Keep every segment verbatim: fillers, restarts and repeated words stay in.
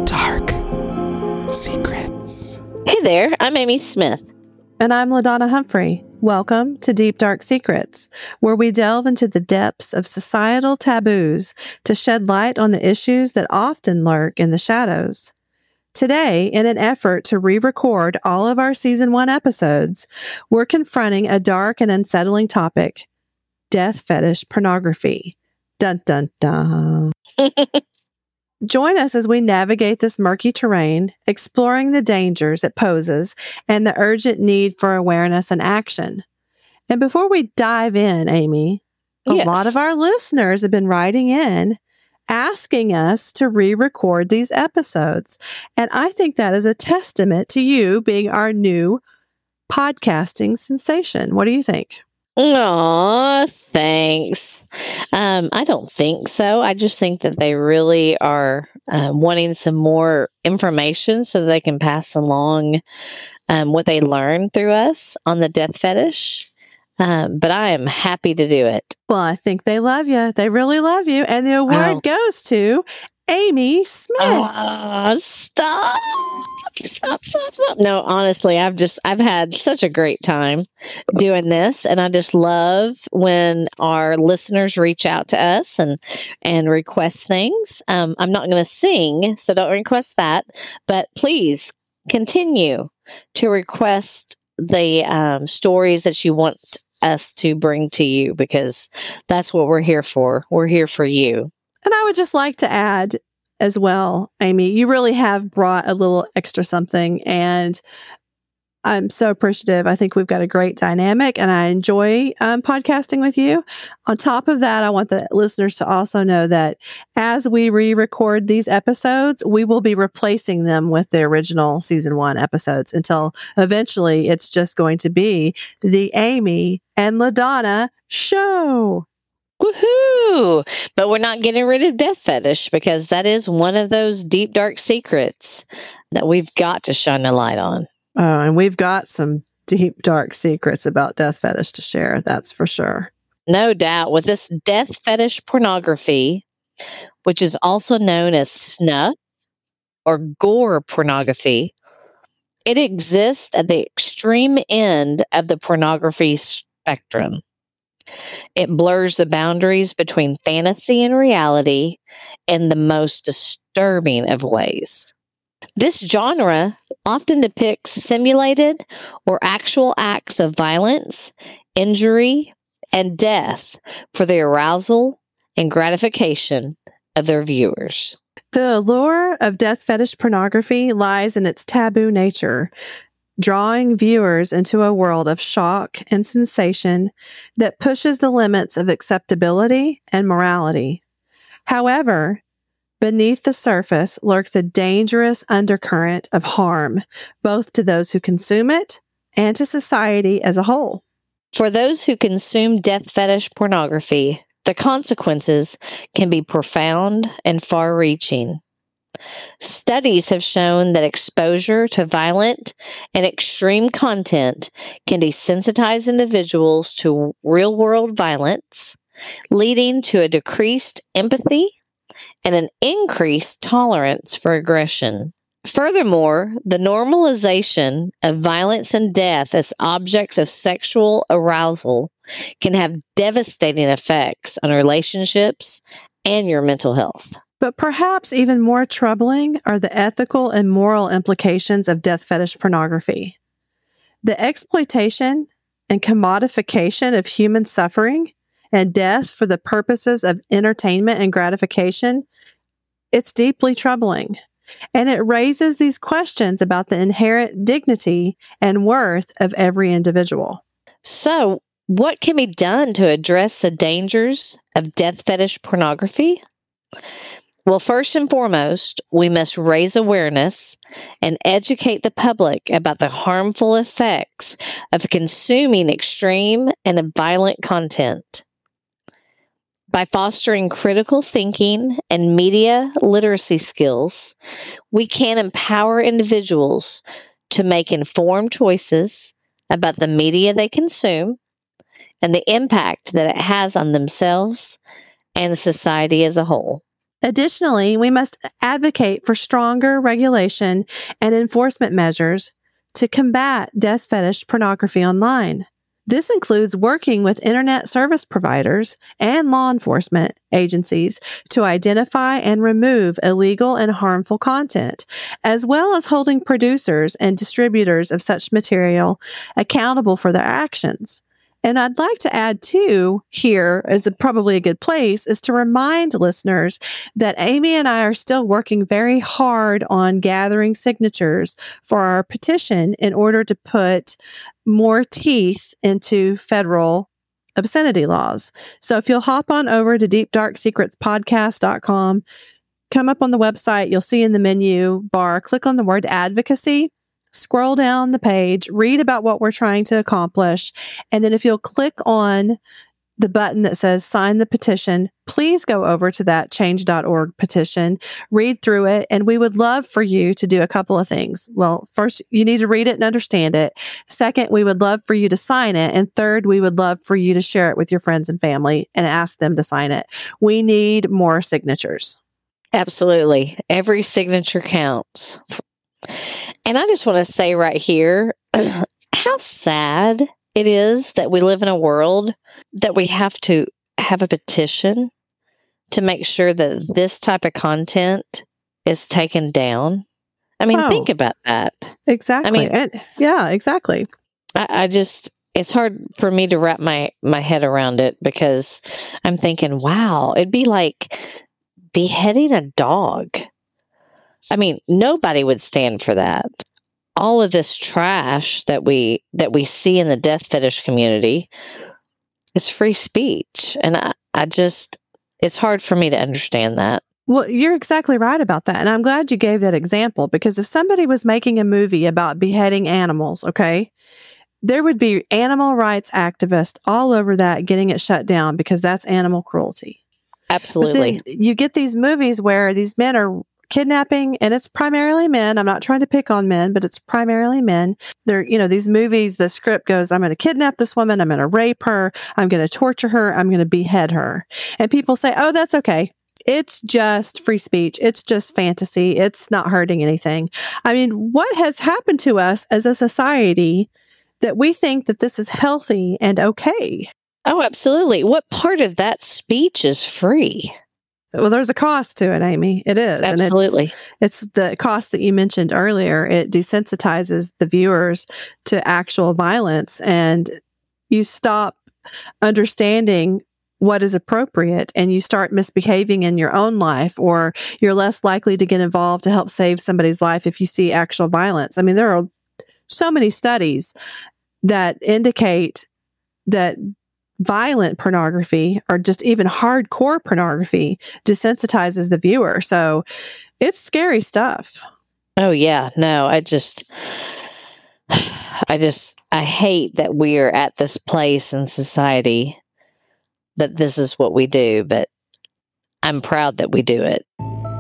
Dark Secrets. Hey there, I'm Amy Smith. And I'm LaDonna Humphrey. Welcome to Deep Dark Secrets, where we delve into the depths of societal taboos to shed light on the issues that often lurk in the shadows. Today, in an effort to re-record all of our season one episodes, we're confronting a dark and unsettling topic: death fetish pornography. Dun dun dun. Join us as we navigate this murky terrain, exploring the dangers it poses and the urgent need for awareness and action. And before we dive in, Amy, a Yes. lot of our listeners have been writing in asking us to re-record these episodes. And I think that is a testament to you being our new podcasting sensation. What do you think? Aw, thanks. Um, I don't think so. I just think that they really are uh, wanting some more information so that they can pass along um, what they learn through us on the death fetish. Um, but I am happy to do it. Well, I think they love you. They really love you. And the award Oh. goes to Amy Smith. Oh, stop. Stop, stop, stop. No, honestly, I've just, I've had such a great time doing this. And I just love when our listeners reach out to us and, and request things. Um, I'm not going to sing, so don't request that, but please continue to request the um, stories that you want us to bring to you, because that's what we're here for. We're here for you. And I would just like to add as well, Amy, you really have brought a little extra something, and I'm so appreciative. I think we've got a great dynamic, and I enjoy um, podcasting with you. On top of that, I want the listeners to also know that as we re-record these episodes, we will be replacing them with the original season one episodes until eventually it's just going to be the Amy and LaDonna show. Woohoo! But we're not getting rid of death fetish, because that is one of those deep, dark secrets that we've got to shine a light on. Oh, and we've got some deep, dark secrets about death fetish to share. That's for sure. No doubt. With this death fetish pornography, which is also known as snuff or gore pornography, it exists at the extreme end of the pornography spectrum. It blurs the boundaries between fantasy and reality in the most disturbing of ways. This genre often depicts simulated or actual acts of violence, injury, and death for the arousal and gratification of their viewers. The allure of death fetish pornography lies in its taboo nature, drawing viewers into a world of shock and sensation that pushes the limits of acceptability and morality. However, beneath the surface lurks a dangerous undercurrent of harm, both to those who consume it and to society as a whole. For those who consume death fetish pornography, the consequences can be profound and far-reaching. Studies have shown that exposure to violent and extreme content can desensitize individuals to real-world violence, leading to a decreased empathy and an increased tolerance for aggression. Furthermore, the normalization of violence and death as objects of sexual arousal can have devastating effects on relationships and your mental health. But perhaps even more troubling are the ethical and moral implications of death fetish pornography. The exploitation and commodification of human suffering and death for the purposes of entertainment and gratification, it's deeply troubling. And it raises these questions about the inherent dignity and worth of every individual. So, what can be done to address the dangers of death fetish pornography? Well, first and foremost, we must raise awareness and educate the public about the harmful effects of consuming extreme and violent content. By fostering critical thinking and media literacy skills, we can empower individuals to make informed choices about the media they consume and the impact that it has on themselves and society as a whole. Additionally, we must advocate for stronger regulation and enforcement measures to combat death fetish pornography online. This includes working with internet service providers and law enforcement agencies to identify and remove illegal and harmful content, as well as holding producers and distributors of such material accountable for their actions. And I'd like to add too, here is a, probably a good place, is to remind listeners that Amy and I are still working very hard on gathering signatures for our petition in order to put more teeth into federal obscenity laws. So if you'll hop on over to deep dark secrets podcast dot com, come up on the website, you'll see in the menu bar, click on the word advocacy. Scroll down the page, read about what we're trying to accomplish, and then if you'll click on the button that says sign the petition, please go over to that change dot org petition, read through it, and we would love for you to do a couple of things. Well, first, you need to read it and understand it. Second, we would love for you to sign it. And third, we would love for you to share it with your friends and family and ask them to sign it. We need more signatures. Absolutely. Every signature counts. And I just want to say right here, how sad it is that we live in a world that we have to have a petition to make sure that this type of content is taken down. I mean, oh, think about that. Exactly. I mean, and, yeah, exactly. I, I just, it's hard for me to wrap my, my head around it because I'm thinking, wow, it'd be like beheading a dog. I mean, nobody would stand for that. All of this trash that we that we see in the death fetish community is free speech. And I, I just, it's hard for me to understand that. Well, you're exactly right about that. And I'm glad you gave that example because if somebody was making a movie about beheading animals, okay, there would be animal rights activists all over that getting it shut down because that's animal cruelty. Absolutely. But then you get these movies where these men are kidnapping, and it's primarily men. I'm not trying to pick on men, but it's primarily men. They're, you know, these movies, the script goes, I'm going to kidnap this woman. I'm going to rape her. I'm going to torture her. I'm going to behead her. And people say, oh, that's okay. It's just free speech. It's just fantasy. It's not hurting anything. I mean, what has happened to us as a society that we think that this is healthy and okay? Oh, absolutely. What part of that speech is free? Well, there's a cost to it, Amy. It is. Absolutely. And it's, it's the cost that you mentioned earlier. It desensitizes the viewers to actual violence, and you stop understanding what is appropriate, and you start misbehaving in your own life, or you're less likely to get involved to help save somebody's life if you see actual violence. I mean, there are so many studies that indicate that violent pornography or just even hardcore pornography desensitizes the viewer. So it's scary stuff. Oh, yeah. No, I just, I just, I hate that we're at this place in society that this is what we do, but I'm proud that we do it.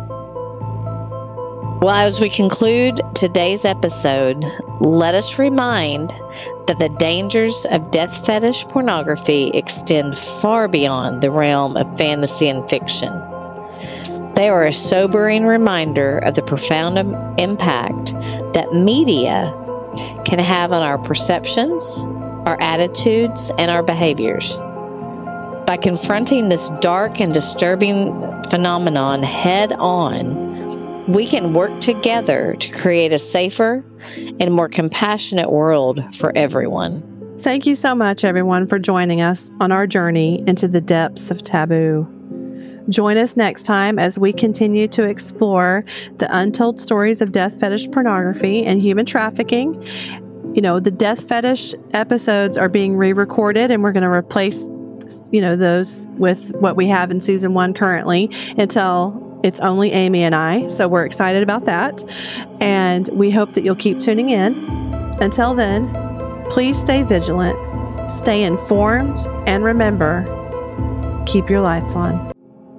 Well, as we conclude today's episode, let us remind that the dangers of death fetish pornography extend far beyond the realm of fantasy and fiction. They are a sobering reminder of the profound impact that media can have on our perceptions, our attitudes, and our behaviors. By confronting this dark and disturbing phenomenon head on, we can work together to create a safer and more compassionate world for everyone. Thank you so much, everyone, for joining us on our journey into the depths of taboo. Join us next time as we continue to explore the untold stories of death fetish pornography and human trafficking. You know, the death fetish episodes are being re-recorded, and we're going to replace, you know, those with what we have in season one currently until it's only Amy and I, so we're excited about that. And we hope that you'll keep tuning in. Until then, please stay vigilant, stay informed, and remember, keep your lights on.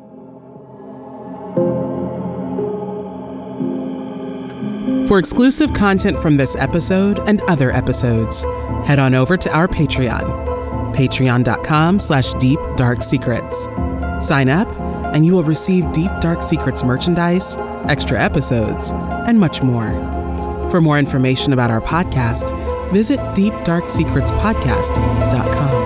For exclusive content from this episode and other episodes, head on over to our Patreon, patreon.com slash deep dark secrets. Sign up and you will receive Deep Dark Secrets merchandise, extra episodes, and much more. For more information about our podcast, visit deep dark secrets podcast dot com.